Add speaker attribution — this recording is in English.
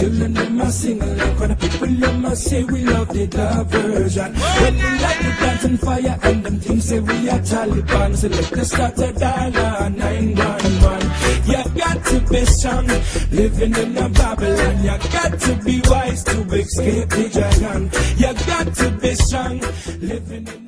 Speaker 1: children in my single like when the people in my say we love the diversion. When we like to dance and fire and them things say we are Taliban. So let us start a dial 911. You got to be strong, living in a Babylon. You got to be wise to escape the dragon. You got to be strong, living in